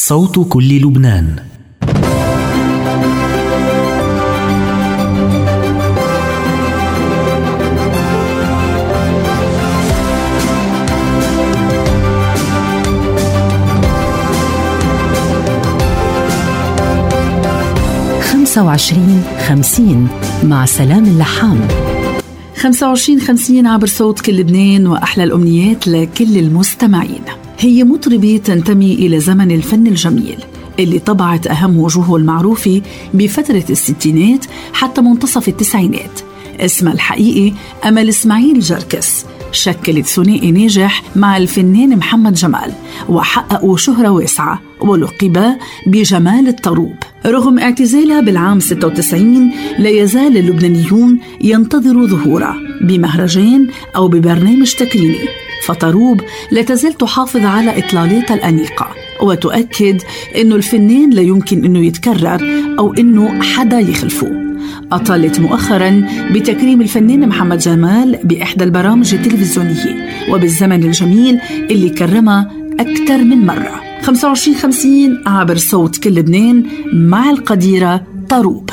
صوت كل لبنان. خمسة وعشرين 50 مع سلام اللحام. 25-50 عبر صوت كل لبنان، وأحلى الأمنيات لكل المستمعين. هي مطربة تنتمي إلى زمن الفن الجميل اللي طبعت أهم وجوهه المعروفة بفترة الستينات حتى منتصف التسعينات. اسمها الحقيقي أمل إسماعيل جركس. شكلت ثنائي ناجح مع الفنان محمد جمال، وحققوا شهرة واسعة ولقبا بجمال الطروب. رغم اعتزالها بالعام 96، لا يزال اللبنانيون ينتظروا ظهورها بمهرجان أو ببرنامج تكريمي، فطروب لا تزال تحافظ على إطلالاتها الأنيقة وتؤكد أنه الفنان لا يمكن أنه يتكرر أو أنه حدا يخلفه. أطالت مؤخراً بتكريم الفنان محمد جمال بإحدى البرامج التلفزيونية وبالزمن الجميل اللي كرمها أكثر من مرة. 25-50 عبر صوت كل لبنان مع القديرة طروب.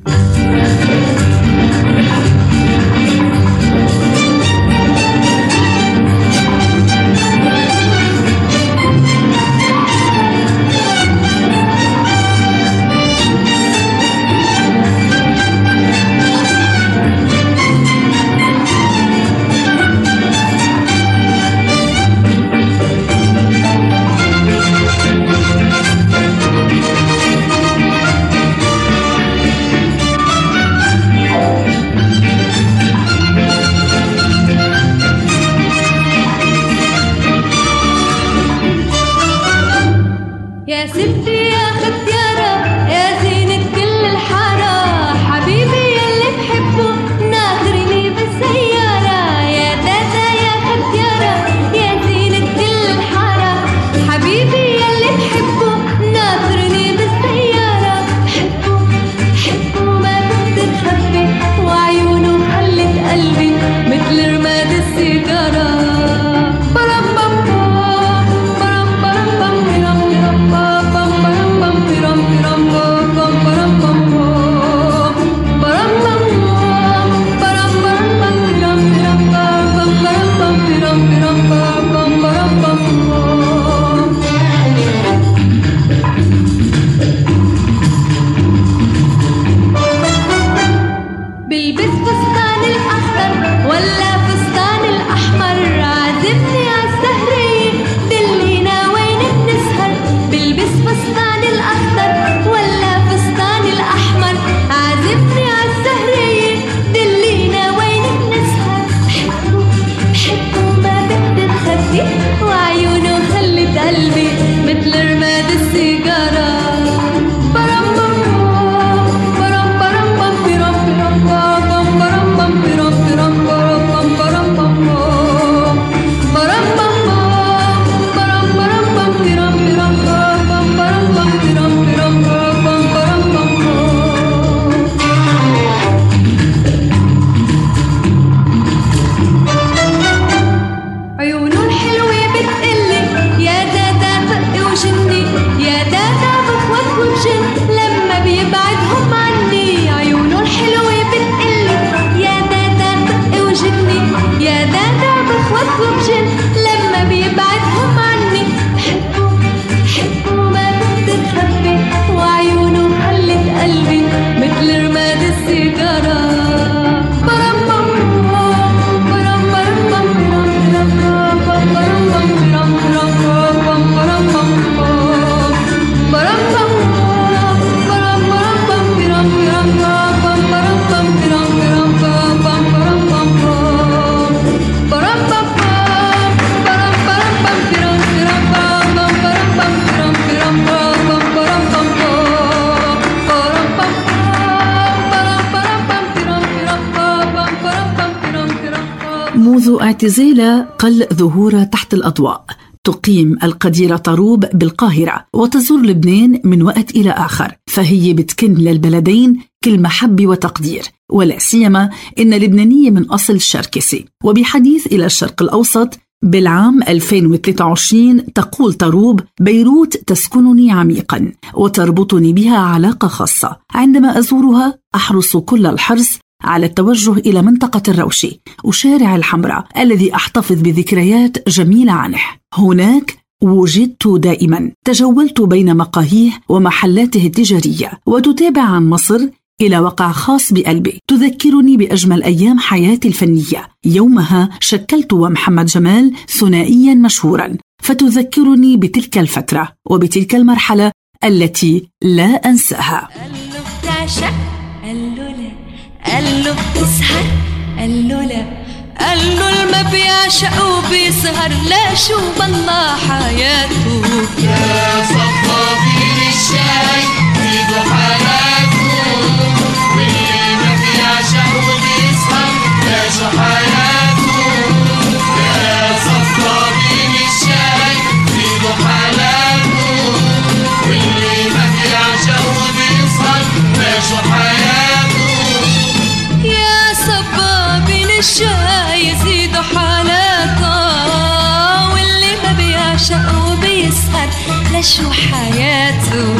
منذ اعتزالها قل ظهورها تحت الأضواء. تقيم القديرة طروب بالقاهرة وتزور لبنان من وقت إلى آخر، فهي بتكن للبلدين كل محبة وتقدير، ولا سيما إن لبنانية من أصل شركسي. وبحديث إلى الشرق الأوسط بالعام 2023 تقول تروب: بيروت تسكنني عميقا وتربطني بها علاقة خاصة. عندما أزورها أحرص كل الحرص على التوجه إلى منطقة الروشي وشارع الحمراء الذي أحتفظ بذكريات جميلة عنه. هناك وجدت دائما، تجولت بين مقاهيه ومحلاته التجارية، وتتابع عن مصر إلى وقع خاص بقلبي تذكرني بأجمل أيام حياتي الفنية. يومها شكلت ومحمد جمال ثنائيا مشهورا، فتذكرني بتلك الفترة وبتلك المرحلة التي لا أنساها. قال له بتسهر، قال له لا، قال له ما بيعشق وبيسهر، لا شو بالله حياته. يا صفافين الشاي زيدوا حالاته، واللي ما بيعشق وبيسهر لا شو حياته. يا صفافين الشاي زيدوا حالاته، واللي ما بيعشق وبيسهر لا شو حياته. الشاي يزيد حالاته، واللي ما بيعشق وبيسهر لشو حياته.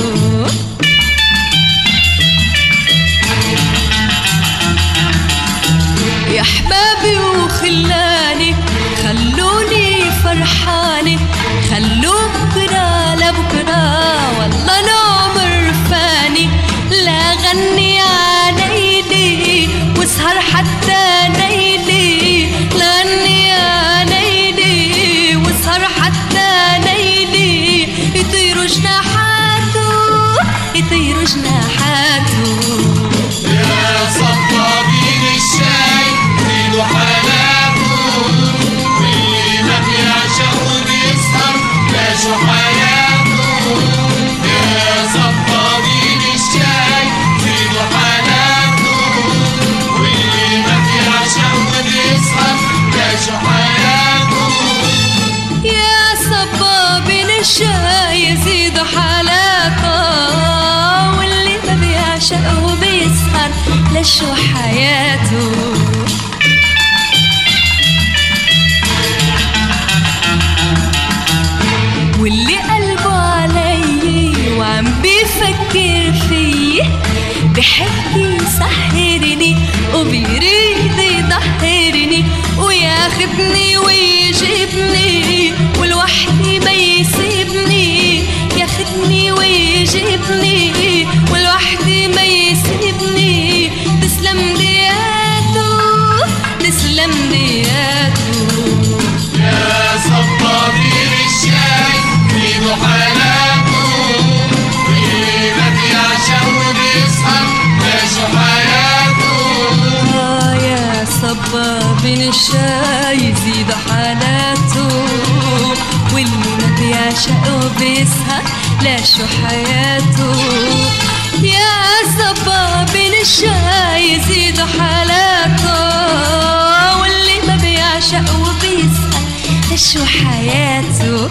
يا حبابي وخلاني خلوني فرحاني، خلوا بكرة لبكرة والله نوم رفاني، لا غني عليلي واسهر حتى نيلي، لاني يا نيلي واسهر حتى نيلي، يطيروا جناحاته يطيروا جناحاته. يا صفافين الشاي زيدوا حالاته، واللي ما بيعشق وبيسهر لا شو حياته. يا صفافين الشاي زيدوا حالاته، واللي ما بيعشق وبيسهر لا شو حياته. يا صبابين الشاي يزيدوا حالاته، واللي ما بيعشق وبيسهر لشو حياته. واللي قلبه علي وعم بيفكر فيه، بحب يسهرني وبيريد يضحرني، وياخدني ويجيبني والوحدي ما يسيبني، ياخدني ويجيبني والوحدي ما يسيبني. تسلم دياته تسلم دياته. يا صفافين الشاي زيدوا حالاته، واللي ما بيعشق وبيسهر لا شو حياته. يا صبابين الشاي يزيدوا حالاته، واللي ما بيعشق وبيسهر لا شو حياته. يا صبابين الشاي يزيدوا حالاته، واللي ما بيعشق وبيسهر لا شو حياته.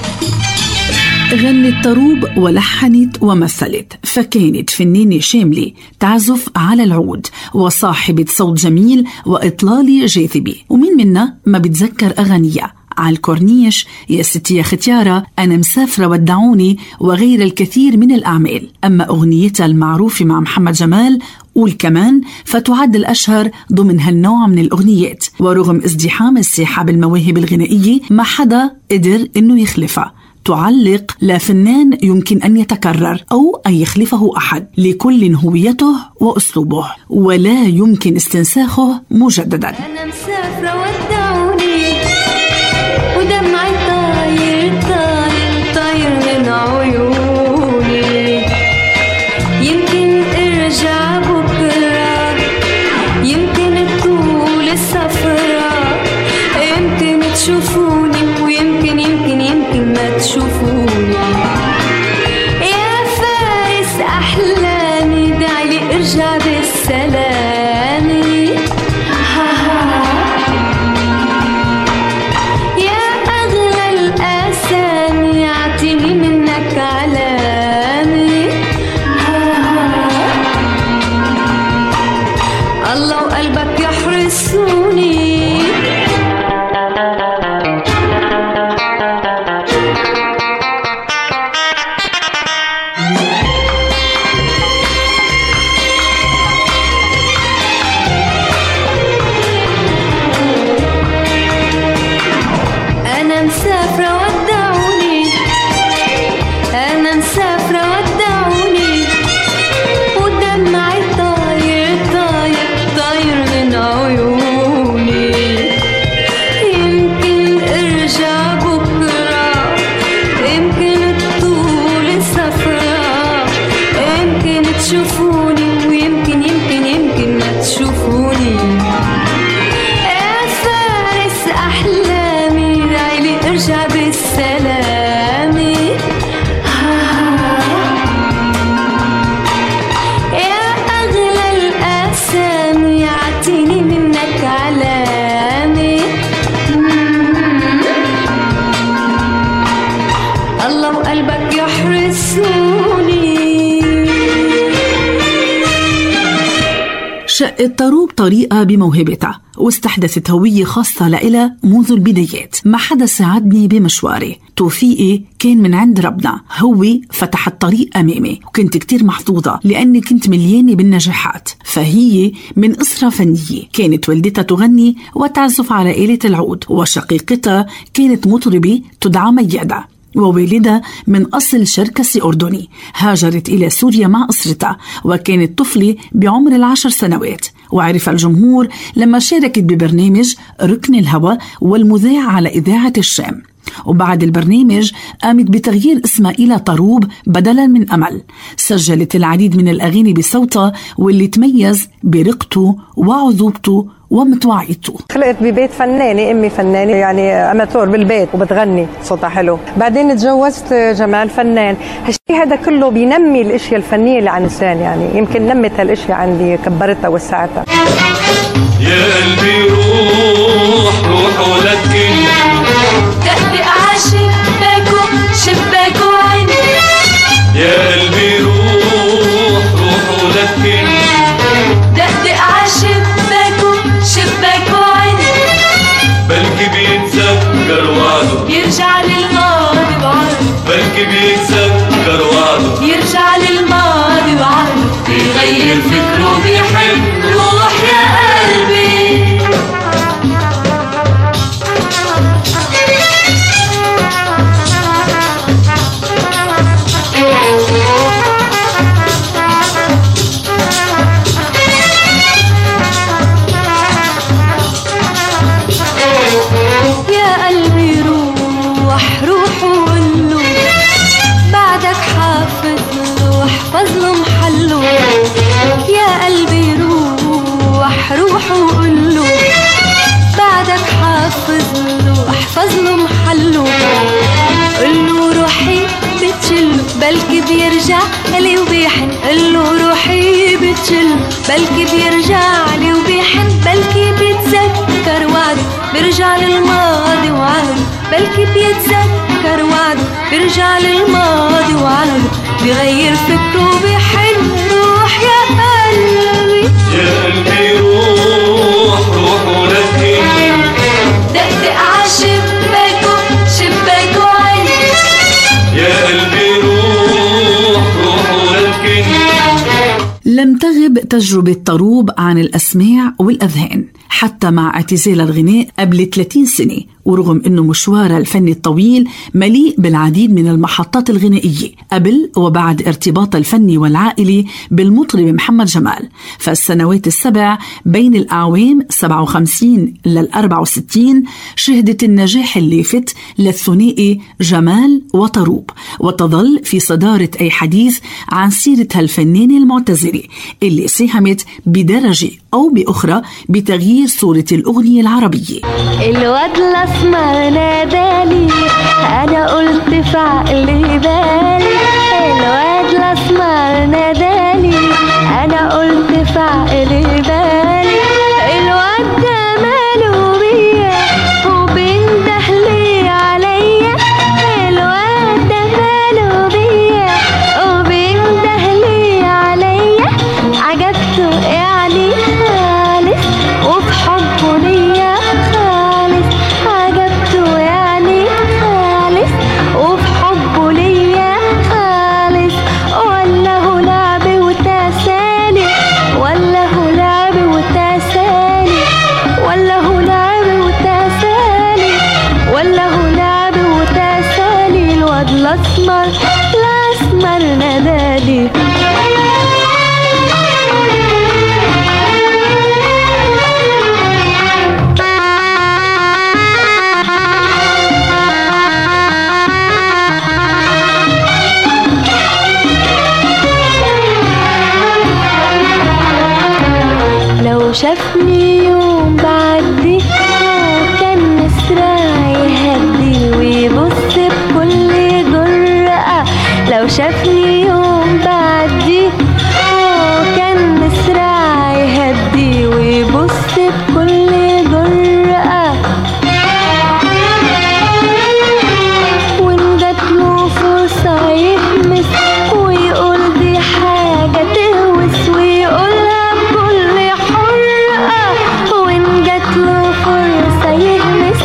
غنت تروب ولحنت ومثلت، فكانت فنانة شاملة تعزف على العود وصاحبة صوت جميل وإطلالي جاذبي. ومين منا ما بتذكر أغانيها؟ على الكورنيش، يا ستي يا ختيارة، أنا مسافرة ودعوني، وغير الكثير من الأعمال. أما أغنيتها المعروفة مع محمد جمال قول كمان فتعد الأشهر ضمن هالنوع من الأغنيات، ورغم ازدحام الساحة بالمواهب الغنائية ما حدا قدر إنه يخلفها. تعلق لا فنان يمكن أن يتكرر أو أن يخلفه أحد، لكل هويته وأسلوبه ولا يمكن استنساخه مجددا. أنا مسافرة ودعوني ودمعي طاير طاير طاير من عيوني، يمكن ارجع بكرة، يمكن طول السفرة، يمكن تشوفوني ويمكن يمكن يمكن ما تشوفوني. يا فارس أحلامي دعلي ارجع بالسلامي. تشوفوني ويمكن يمكن يمكن ما تشوفوني. يا فارس أحلامي ليلي ارجع بالسلامة. يا أغلى الأسامي عطيني منك علامة. الله وقلبك يحرسوني. شقت طروب طريقة بموهبتها واستحدثت هوية خاصة لإلها منذ البدايات. ما حدا ساعدني بمشواري، توفيقي كان من عند ربنا، هو فتح الطريق أمامي وكنت كتير محظوظة لأني كنت مليانة بالنجاحات. فهي من أسرة فنية، كانت والدتها تغني وتعزف على آلة العود، وشقيقتها كانت مطربة تدعى ميادة، ووالدها من أصل شركسي أردني. هاجرت إلى سوريا مع أسرتها وكانت طفلة بعمر 10 سنوات، وعرف الجمهور لما شاركت ببرنامج ركن الهوى والمذاع على إذاعة الشام. وبعد البرنامج قامت بتغيير اسمها إلى طروب بدلا من أمل. سجلت العديد من الأغاني بصوتها واللي تميز برقته وعذوبته ومتوعيته. خلقت ببيت فنانة، أمي فنانة يعني أماتور بالبيت وبتغني صوتها حلو. بعدين تجوزت جمال فنان. هالشيء هذا كله بينمي الاشياء الفنية اللي عن الإنسان، يعني يمكن نمت هالاشياء عندي، كبرتها وسعتها. يا قلبي روح روح ولكن دقدق عشباكو شباكو عيني. يا قلبي روح روح ولكن دقدق عشباكو شباكو عيني. بلكي بيتذكر وعده يرجع للماضي وعده. بلكي بيتذكر وعده يرجع للماضي وعده. بيغير فكره بيحب روح يا قلبي. يا قلبي روح روح وقوله بعدك حافظ له واحفظ له محله. يا قلبي روح روح وقوله بعدك حافظ له واحفظ له محله. قله روحي بتشله بلكي بيرجع لي وبيحن. قله روحي بتشله بلكي بيرجع لي وبيحن. بلكي بيتذكر وعده بيرجع للماضي وعده. بلكي بيتذكر وعده بيرجع للماضي وعده. بيغير فكره بيحن. روح يا قلبي. يا قلبي روح روح ولكن دقدق عشباكو شباكو عيني. يا قلبي روح روح ولكن. لم تغب تجربة طروب عن الأسماع والأذهان حتى مع اعتزال الغناء قبل 30 سنة، ورغم أنه مشوارها الفني الطويل مليء بالعديد من المحطات الغنائية قبل وبعد ارتباطها الفني والعائلي بالمطرب محمد جمال. فالسنوات السبع بين الأعوام 57 لل64 شهدت النجاح اللافت للثنائي جمال وطروب، وتظل في صدارة أي حديث عن سيرتها الفنانة المعتزلة اللي ساهمت بدرجة أو بأخرى بتغيير صورة الأغنية العربية. الواد الأسمر نادالي أنا قلت في عقلي بالي. الواد الأسمر نادالي أنا قلت في عقلي بالي. الواد ده ماله بيا وبيندهلي عليا. الواد ده ماله بيا وبيندهلي عليا. عجبته يعني خالص وبحبه ليا خالص. عجبته يعني خالص وبحبه ليا خالص. لو شافني يوم بعدي كان مسرع يهدي ويبص بكل جرأة. لو شافني يوم بعدي كان مسرع يهدي ويبص بكل جرأة. وإن جاتله فرصة يهمس ويقول دي حاجة تهوس ويقولها بكل حرقة. وإن جاتله فرصة يهمس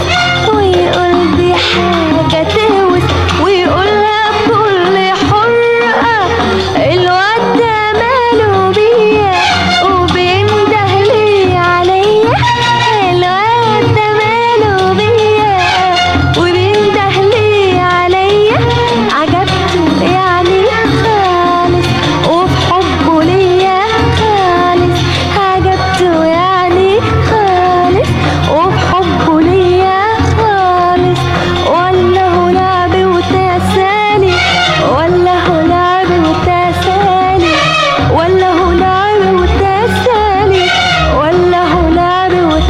ويقول دي حاجة تهوس ويقولها بكل حرقة. الواد ده ماله بيا وبينده لي عليا. الواد ده ماله بيا وبينده لي عليا. عجبته يعني خالص وفي حبه ليا خالص. عجبته يعني خالص وفي حبه ليا خالص. ولا هو لعب وتسالي ولا هو لعب وتسالي ولا هو لعب وتسالي ولا هو لعب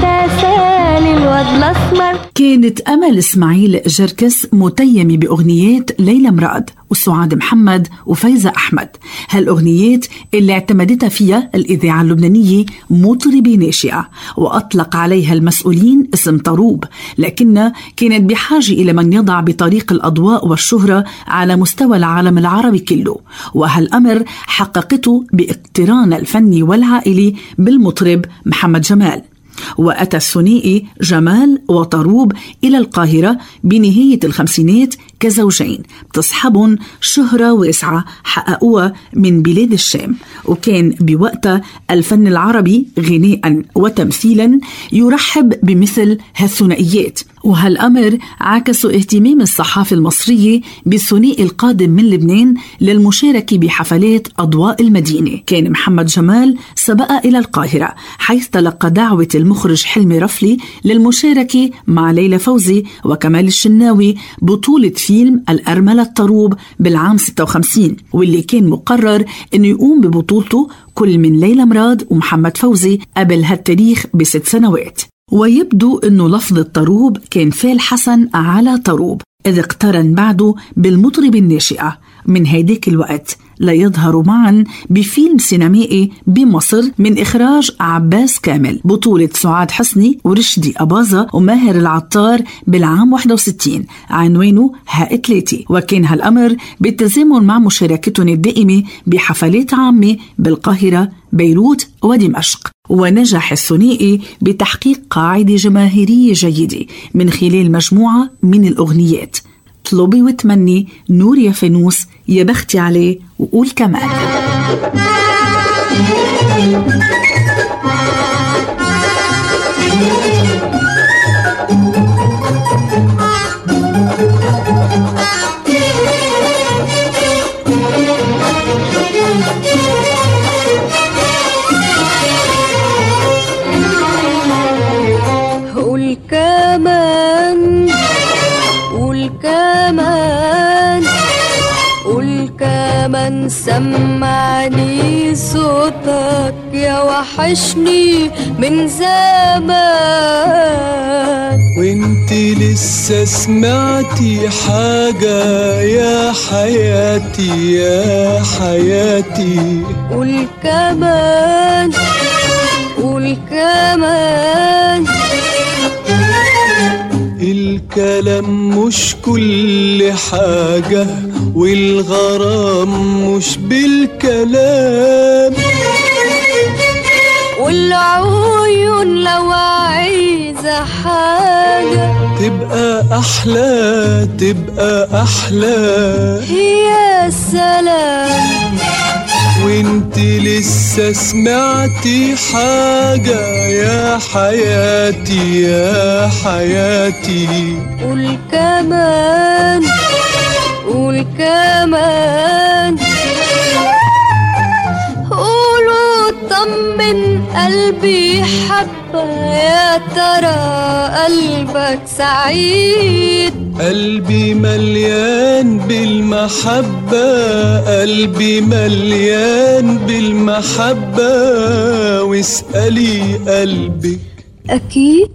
وتسالي. الواد الأسمر. كانت أمل إسماعيل جركس متيمة بأغنيات ليلى مراد وسعاد محمد وفايزة أحمد، هالأغنيات اللي اعتمدتها فيها الإذاعة اللبنانية مطربة ناشئة وأطلق عليها المسؤولين اسم طروب، لكنها كانت بحاجة إلى من يضع بطريق الأضواء والشهرة على مستوى العالم العربي كله، وهالأمر حققته باقتران الفني والعائلي بالمطرب محمد جمال. وأتى الثنائي جمال وطروب إلى القاهرة بنهاية الخمسينات كزوجين بتصحبهم شهرة واسعة حققوها من بلاد الشام. وكان بوقتها الفن العربي غناء وتمثيلا يرحب بمثل هالثنائيات، وهالأمر عكس اهتمام الصحافة المصرية بالثنائي القادم من لبنان للمشاركة بحفلات أضواء المدينة. كان محمد جمال سبق إلى القاهرة حيث تلقى دعوة المخرج حلمي رفلي للمشاركة مع ليلى فوزي وكمال الشناوي بطولة فيلم الأرملة الطروب بالعام 56، واللي كان مقرر أنه يقوم ببطولته كل من ليلى مراد ومحمد فوزي قبل هالتاريخ ب6 سنوات. ويبدو أنه لفظ الطروب كان فعل حسن على طروب إذ اقترن بعده بالمطرب الناشئة من هيداك الوقت ليظهروا معا بفيلم سينمائي بمصر من إخراج عباس كامل بطولة سعاد حسني ورشدي أباظة وماهر العطار بالعام 61 عنوانه هائتلاتي. وكان هالأمر بالتزامن مع مشاركتهم الدائمة بحفلات عامة بالقاهرة بيروت ودمشق. ونجح الثنائي بتحقيق قاعدة جماهيرية جيدة من خلال مجموعة من الأغنيات طلبي وتمني، نور يا فانوس، يا بختي عليه، وقول كمان. قول كمان قول كمان قول كمان سمعني صوتك يا وحشني من زمان. وانت لسه سمعتي حاجة يا حياتي يا حياتي. قول كمان قول كمان الكلام مش كل حاجة والغرام مش بالكلام. والعيون لو عايزة حاجة تبقى أحلى تبقى أحلى. يا سلام وانت لسه سمعتي حاجة يا حياتي يا حياتي. قول كمان قول كمان قولوا طمن قلبي حبة، يا ترى قلبك سعيد؟ قلبي مليان بالمحبة، قلبي مليان بالمحبة، واسألي قلبك أكيد.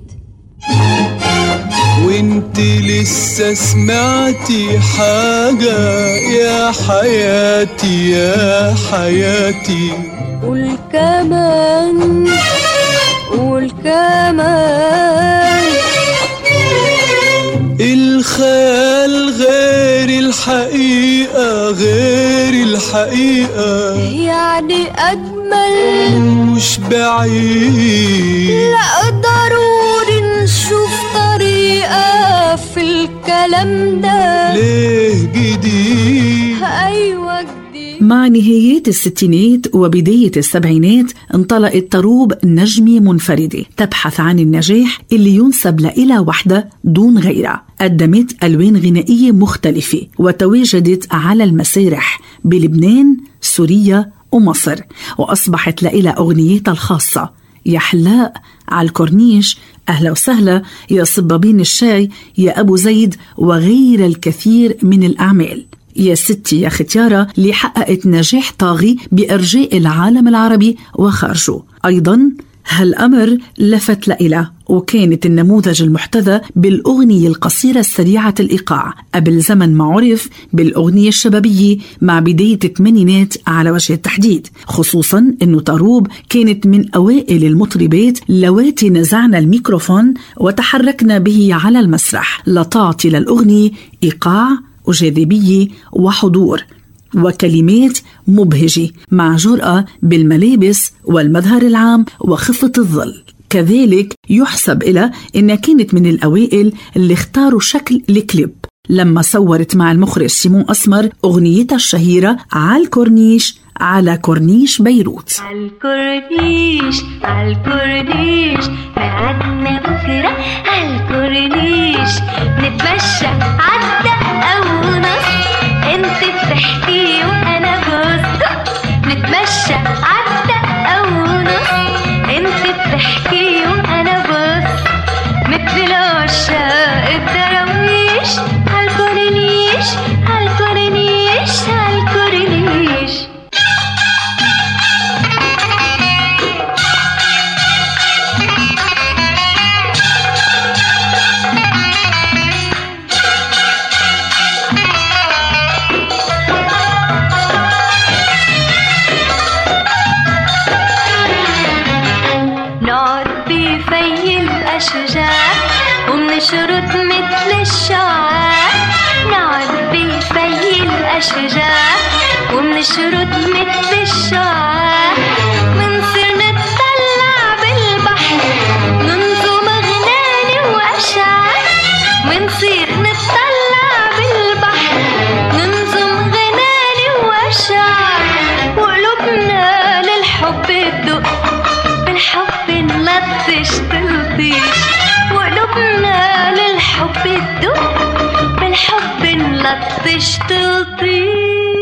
وانت لسه سمعتي حاجة يا حياتي يا حياتي؟ قول كمان قول كمان. الخيال غير الحقيقة غير الحقيقة، يعني أجمل مش بعيد. لا ضروري نشوف طريقة في الكلام ده. ليه جديد؟ أيوة جديد. مع نهايات الستينات وبداية السبعينات انطلقت تروب نجمة منفردة تبحث عن النجاح اللي ينسب لإلها وحدة دون غيرها. قدمت ألوان غنائية مختلفة وتواجدت على المسارح بلبنان، سوريا ومصر، وأصبحت لإلها أغنيتها الخاصة: يا حلاق، على الكورنيش، أهلا وسهلا، يا صبابين الشاي، يا أبو زيد، وغير الكثير من الأعمال. يا ستي يا ختيارة اللي حققت نجاح طاغي بأرجاء العالم العربي وخارجه. أيضا هالأمر لفت لإله وكانت النموذج المحتذى بالأغنية القصيرة السريعة الإيقاع قبل زمن ما عرف بالأغنية الشبابية مع بداية الثمانينات على وجه التحديد، خصوصا أنه تروب كانت من أوائل المطربات لواتي نزعنا الميكروفون وتحركنا به على المسرح لتعطي للأغنية إيقاع وجاذبية وحضور وكلمات مبهجة مع جرأة بالملابس والمظهر العام وخفة الظل. كذلك يحسب إلى إنها كانت من الأوائل اللي اختاروا شكل الكليب لما صورت مع المخرج سيمون أسمر أغنيتها الشهيرة على الكورنيش، على كورنيش بيروت. عالكورنيش عالكورنيش ميعادنا بكرة، عالكورنيش نتمشى عالدقة ونص، انت بتحكي وانا بص، نتمشى عالدقة ونص، انت بتحكي وانا بص، مثل العشاق الدراويش، عالكورنيش عالكورنيش عالكورنيش. ومنشرط مثل الشعاع، نقعد بالفي الأشجار ومنشرط مثل الشعاع، منصير نتطلع بالبحر ننظم أغناني وأشعار، منصير نتطلع بالبحر ننظم أغناني وأشعار، وقلوبنا للحب تدق بالحب نلطش تلطيش، وقلوبنا للحب تدق بالحب نلطش تلطيش.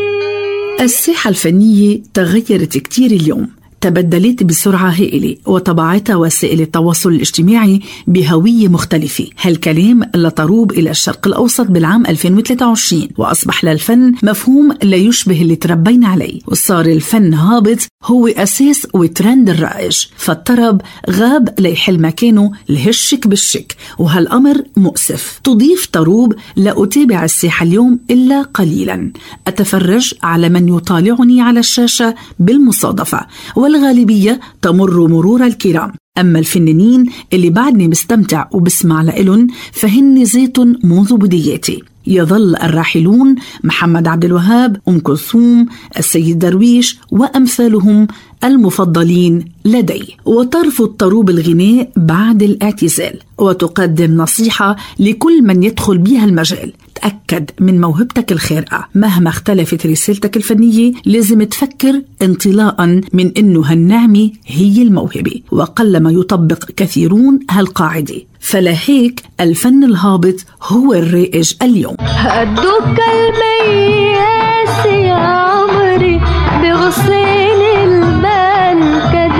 الساحة الفنية تغيرت كتير اليوم، تبدلت بسرعة هائلة وطبعتها وسائل التواصل الاجتماعي بهوية مختلفة. هالكلام لتروب إلى الشرق الأوسط بالعام 2023 وأصبح للفن مفهوم لا يشبه اللي تربينا عليه، وصار الفن هابط هو أساس وترند الرائج، فالطرب غاب ليحل مكانه الهشك بالشك، وهالأمر مؤسف. تضيف تروب: لا أتابع الساحة اليوم إلا قليلا، أتفرج على من يطالعني على الشاشة بالمصادفة، والغالبية تمر مرور الكرام. أما الفنانين اللي بعدني مستمتع وبسمع لإلن فهن زيت منذ بداياتي. يظل الراحلون محمد عبد الوهاب، أم كلثوم، السيد درويش وأمثالهم المفضلين لدي. وترفض تروب الغناء بعد الاعتزال وتقدم نصيحة لكل من يدخل بها المجال: تأكد من موهبتك الخارقة، مهما اختلفت رسالتك الفنية لازم تفكر انطلاقا من انه هالنعمة هي الموهبة، وقلما يطبق كثيرون هالقاعدة، فلهيك الفن الهابط هو الرائج اليوم. هدوك المياس يا عمري بغسيل البان كده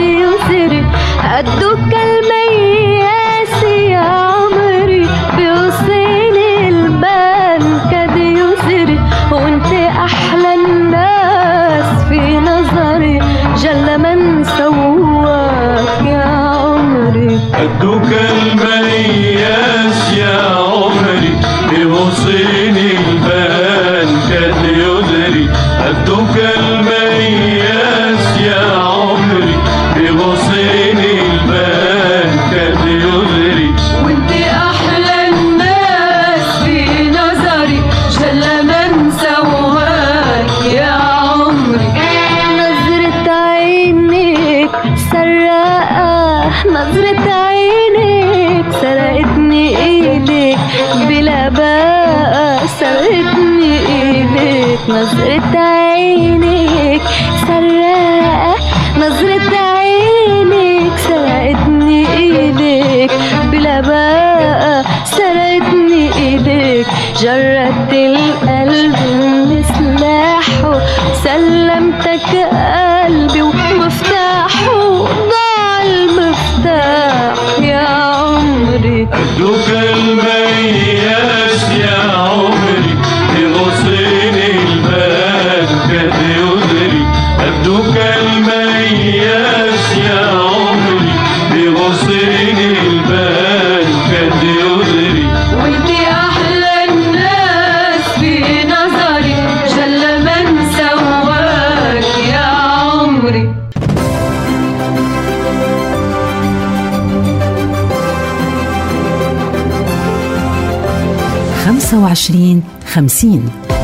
قدوك المياس يا عمري بغصين البان كاد يدري قدوك المياس يا عمري بغصين البان كاد يدري وانت احلى الناس في نظري جل من سواك يا عمري. نظرة عينك سرقة، نظرة عينك سرقتني ايدك بلا بقى، سرقتني ايدك. نظرة عينك سرقة، نظرة عينك سرقتني ايدك بلا بقى، سرقتني ايدك. جردت القلب من سلاحه، سلمتك قلبي ومفتاحه، ضاع المفتاح يا عمري. قدوك المياس يا عمري بغصين البان كاد يدري قدوك المياس يا عمري بغصين البان كاد يدري وانت احلى الناس في نظري جل من سواك يا عمري. 25-50.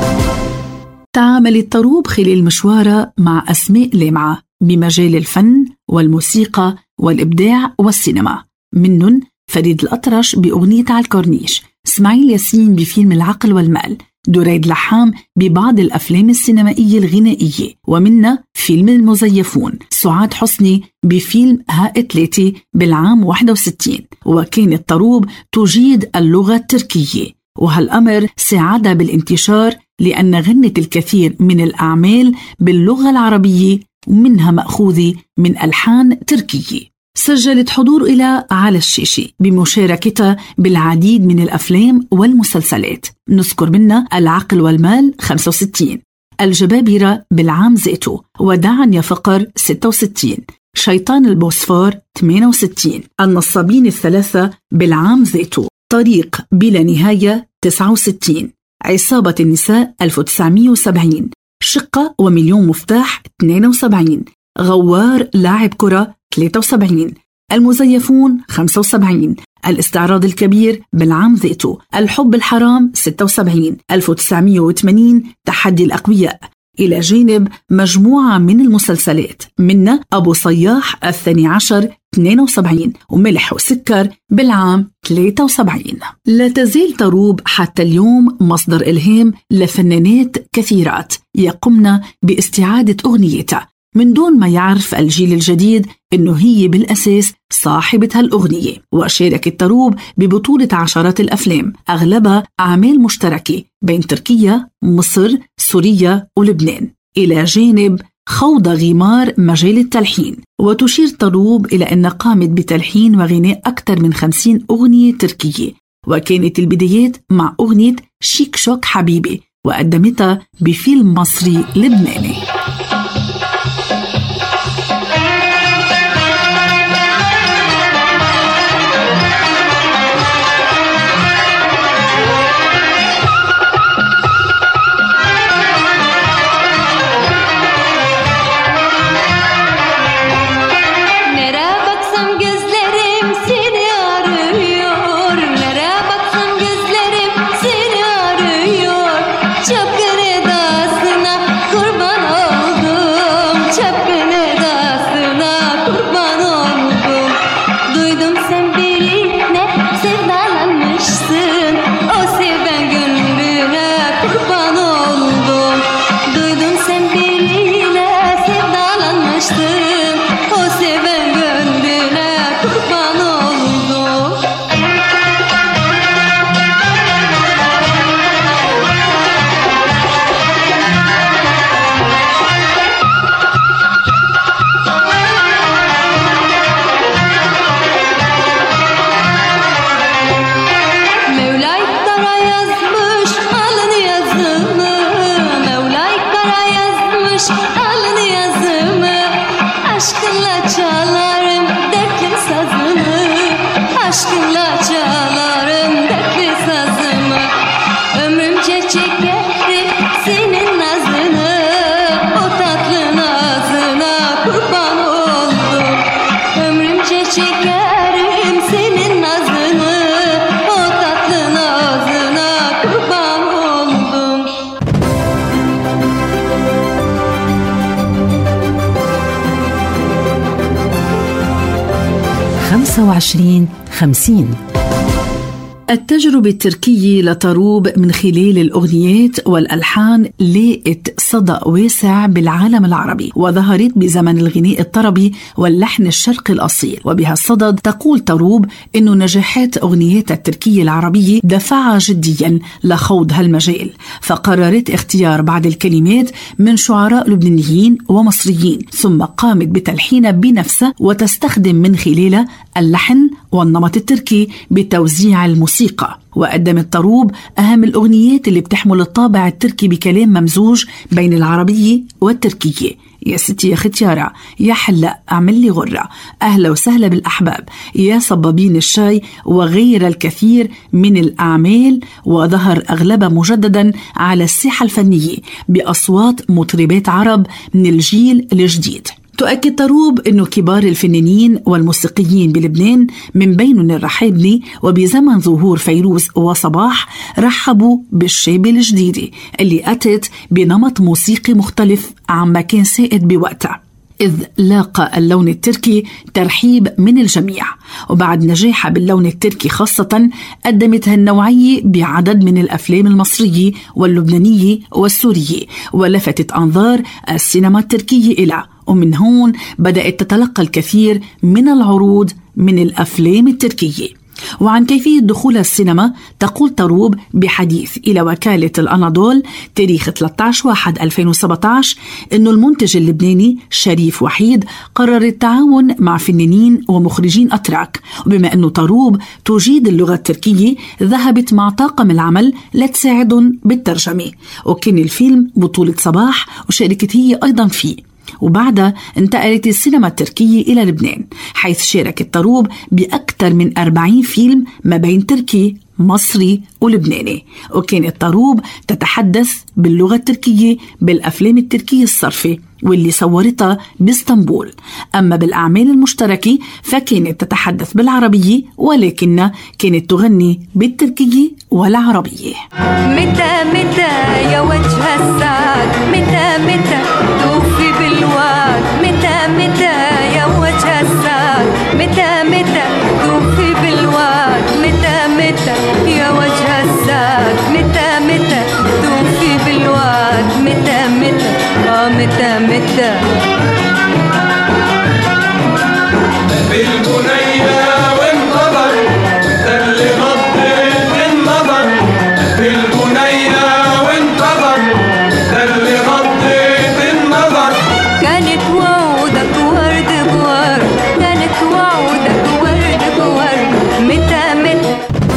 تعامل الطروب خلال مشواره مع أسماء لامعة بمجال الفن والموسيقى والإبداع والسينما، منهم فريد الأطرش بأغنية على الكورنيش، اسماعيل ياسين بفيلم العقل والمال، دريد لحام ببعض الأفلام السينمائية الغنائية، ومنها فيلم المزيفون، سعاد حسني بفيلم هائتلاتي بالعام 61. وكانت طروب تجيد اللغة التركية، وهالأمر ساعدها بالانتشار لأن غنت الكثير من الأعمال باللغة العربية ومنها مأخوذة من ألحان تركية. سجلت حضور إلى على الشاشة بمشاركتها بالعديد من الأفلام والمسلسلات، نذكر منها العقل والمال 65، الجبابرة بالعام ذاته، وداعا يا فقر 66، شيطان البوسفور 68، النصابين الثلاثة بالعام ذاته، طريق بلا نهاية 69، عصابة النساء 1970، شقة ومليون مفتاح 72، غوار لاعب كرة 73، المزيفون 75، الاستعراض الكبير بالعام ذاته، الحب الحرام 76، 1980 تحدي الأقوياء، إلى جانب مجموعة من المسلسلات منها أبو صياح 12 72 وملح وسكر بالعام 73. لا تزال طروب حتى اليوم مصدر إلهام لفنانات كثيرات يقمن باستعادة أغنيتها من دون ما يعرف الجيل الجديد إنه هي بالأساس صاحبة هالأغنية. وشاركت طروب ببطولة عشرات الأفلام، أغلبها أعمال مشتركة بين تركيا، مصر، سوريا ولبنان، إلى جانب خوض غمار مجال التلحين. وتشير طروب إلى أن قامت بتلحين وغناء أكثر من 50 أغنية تركية، وكانت البدايات مع أغنية شيك شوك حبيبي، وقدمتها بفيلم مصري لبناني. Çok gene dasına kurban ol. 25-50. التجربة التركية لطروب من خلال الأغنيات والألحان لقت صدى واسع بالعالم العربي، وظهرت بزمن الغناء الطربي واللحن الشرقي الأصيل. وبهالصدد تقول طروب إنه نجاحات أغنيات التركية العربية دفعها جديا لخوض هالمجال، فقررت اختيار بعض الكلمات من شعراء لبنانيين ومصريين، ثم قامت بتلحينها بنفسها وتستخدم من خلالها اللحن والنمط التركي بتوزيع الموسيقى. وقدمت طروب أهم الأغنيات اللي بتحمل الطابع التركي بكلام ممزوج بين العربية والتركية: يا ستي يا ختيارة، يا حلا أعمل لي غرة، أهلا وسهلا بالأحباب، يا صبابين الشاي، وغير الكثير من الأعمال. وظهر أغلبها مجددا على الساحة الفنية بأصوات مطربات عرب من الجيل الجديد. تؤكد طروب أنه كبار الفنانين والموسيقيين بلبنان من بينهم الرحابني وبزمن ظهور فيروز وصباح رحبوا بالشابة الجديدة اللي أتت بنمط موسيقي مختلف عما كان سائد بوقتها، إذ لاقى اللون التركي ترحيب من الجميع. وبعد نجاحها باللون التركي خاصة قدمت هالنوعية بعدد من الأفلام المصرية واللبنانية والسورية، ولفتت أنظار السينما التركية إلى، ومن هون بدأت تتلقى الكثير من العروض من الأفلام التركية. وعن كيفية دخول السينما تقول طروب بحديث إلى وكالة الأناضول تاريخ 13/1/2017 إنه المنتج اللبناني شريف وحيد قرر التعاون مع فنانين ومخرجين أتراك، وبما أنه طروب تجيد اللغة التركية ذهبت مع طاقم العمل لتساعدهم بالترجمة. وكان الفيلم بطولة صباح وشاركت هي أيضا فيه. وبعدها انتقلت السينما التركية إلى لبنان، حيث شاركت طروب بأكثر من 40 فيلم ما بين تركي، مصري ولبناني. وكانت طروب تتحدث باللغة التركية بالأفلام التركية الصرفة واللي صورتها باسطنبول. أما بالأعمال المشتركة فكانت تتحدث بالعربية، ولكنها كانت تغني بالتركية والعربية. متى متى يا وجه السعد، متى متى توفي بالوعد، متى متى يا وجه السعد، متى متى توفي بالوعد، متى متى يا وجه السعد، متى متى توفي بالوعد، متى متى متى متى بالبنية وانتظر ده اللي غضت النظر، بالبنية وانتظر ده اللي غضت النظر. كانت وعودك ورد بورد، كانت وعودك ورد بورد، متى متى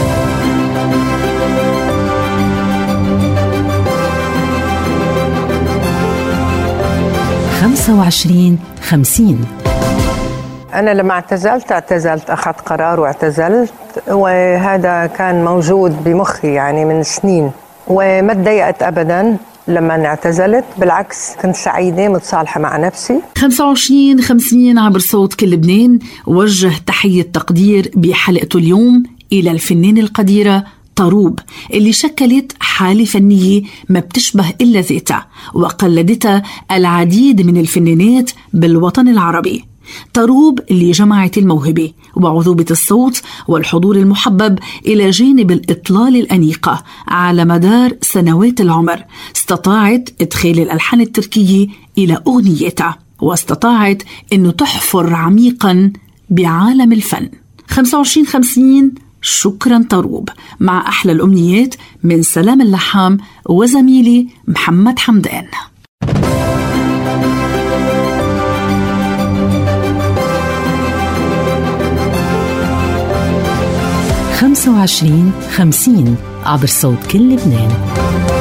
25-50. أنا لما اعتزلت أخذت قرار واعتزلت، وهذا كان موجود بمخي يعني من سنين، وما تضايقت أبدا لما اعتزلت، بالعكس كنت سعيدة متصالحة مع نفسي. 25-50 عبر صوت كل لبنان وجه تحية تقدير بحلقته اليوم إلى الفنان القديرة طروب، اللي شكلت حالة فنية ما بتشبه إلا ذاتها، وقلدتها العديد من الفنانات بالوطن العربي. طروب اللي جمعت الموهبة وعذوبة الصوت والحضور المحبب إلى جانب الإطلال الأنيقة على مدار سنوات العمر، استطاعت إدخال الألحان التركية إلى أغنيتها، واستطاعت أنه تحفر عميقا بعالم الفن. 25-50 شكرا طروب، مع أحلى الأمنيات من سلام اللحام وزميلي محمد حمدان. 25-50 عبر صوت كل لبنان.